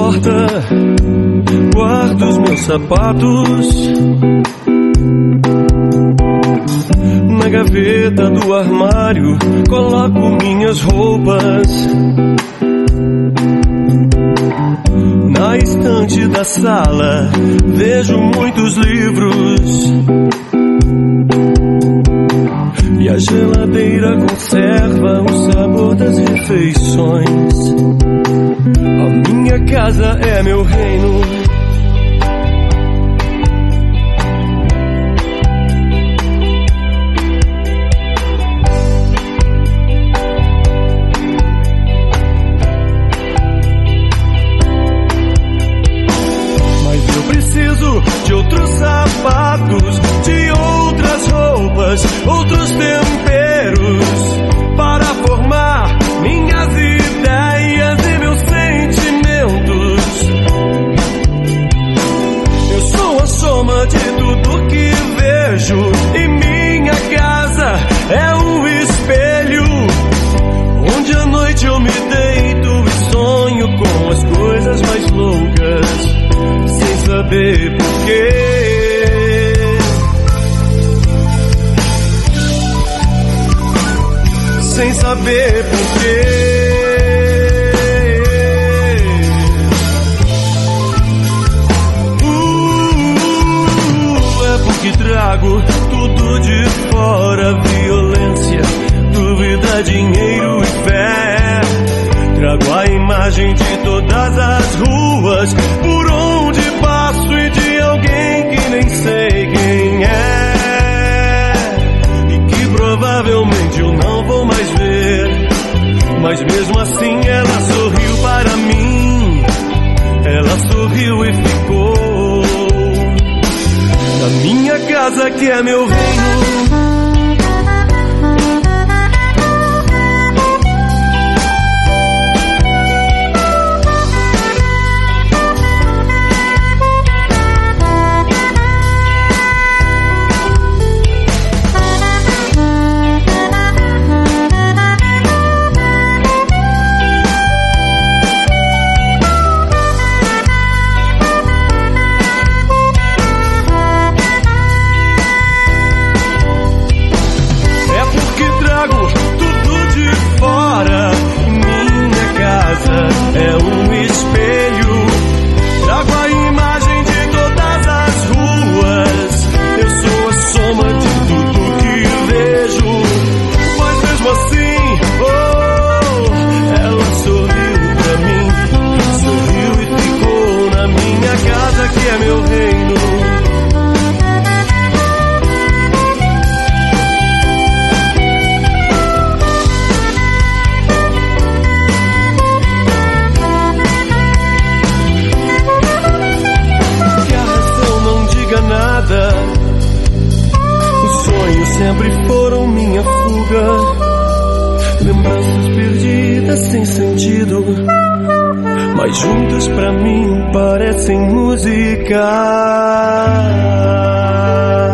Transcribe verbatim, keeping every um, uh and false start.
porta, guardo os meus sapatos. Na gaveta do armário coloco minhas roupas. Na estante da sala vejo muitos livros. E a geladeira conserva o sabor das refeições. A minha casa é meu reino. Mas eu preciso de outros sapatos, de outras roupas, outros temperos para formar minhas ideias e meus sentimentos. Eu sou a soma de tudo que vejo e minha casa é um espelho onde à noite eu me deito e sonho com as coisas mais loucas, sem saber porquê. Sem saber porquê. Uh, é porque trago tudo de fora: violência, dúvida, dinheiro e fé. Trago a imagem de todas as ruas por onde passo e de alguém que nem sei quem é e que provavelmente eu não vou mais ver. Mas mesmo assim ela sorriu para mim. Ela sorriu e ficou na minha casa, que é meu reino. É um espelho, trago a imagem de todas as ruas. Eu sou a soma de tudo que vejo. Mas mesmo assim, oh, ela sorriu pra mim. Sorriu e ficou na minha casa, que é meu reino. Nada. Os sonhos sempre foram minha fuga, lembranças perdidas sem sentido, mas juntas pra mim parecem música.